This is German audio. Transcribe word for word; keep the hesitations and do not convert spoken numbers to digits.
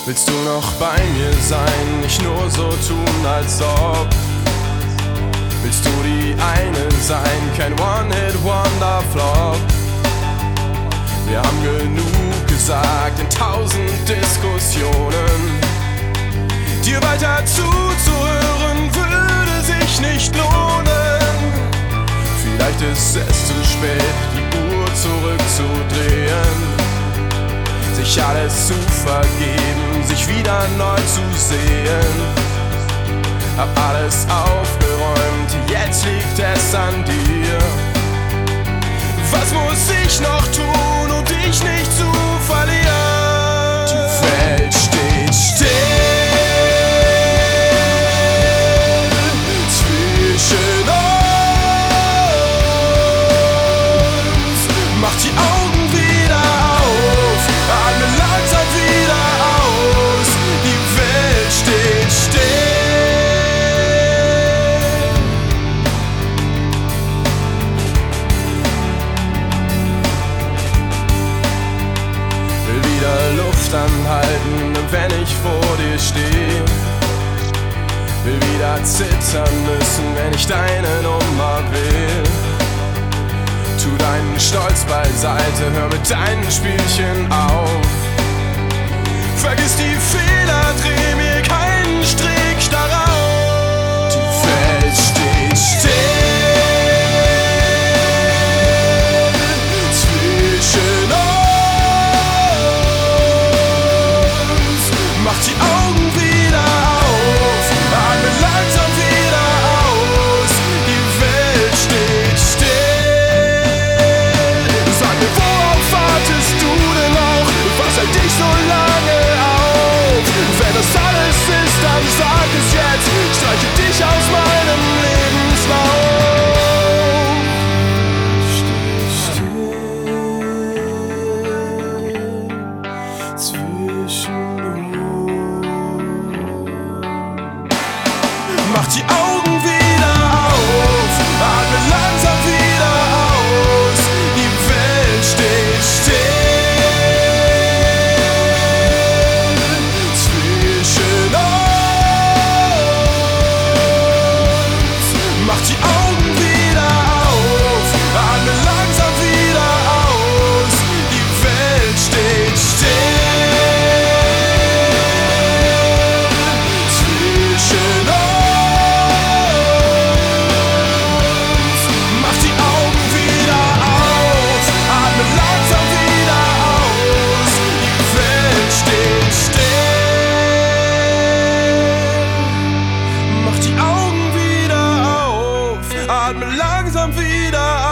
Willst du noch bei mir sein, nicht nur so tun, als ob? Willst du die eine sein, kein One-Hit-Wonder-Flop? Wir haben genug gesagt in tausend Diskussionen. Dir weiter zuzuhören würde sich nicht lohnen. Vielleicht ist es zu spät, die Uhr zurückzudrehen, sich alles zu vergeben, sich wieder neu zu sehen. Hab alles aufgeräumt, jetzt liegt es an dir. Was muss ich noch tun, um dich nicht zu verlieren? Die Welt steht still zwischen uns. Mach die Augen wieder auf, atme langsam wieder aus. Die Welt steht still. Luft anhalten, wenn ich vor dir stehe. Will wieder zittern müssen, wenn ich deine Nummer will. Tu deinen Stolz beiseite, hör mit deinen Spielchen auf. Vergiss die Fehler, dreh mir keinen Strick darauf. Die Welt steht still zwischen uns. Mach die Augen wieder auf, atme langsam wieder aus. Die Welt steht still. Sag mir, worauf wartest du denn noch? Was hält dich so lange auf? Wenn das alles ist, dann sag es jetzt. Streiche dich aus meinem Lebenslauf. Steh still zwischen Mach die Augen wieder auf, atme langsam wieder aus. Die Welt steht still zwischen uns. Mach die Augen wieder auf, atme langsam wieder aus. Die Welt steht still zwischen uns. Atme langsam wieder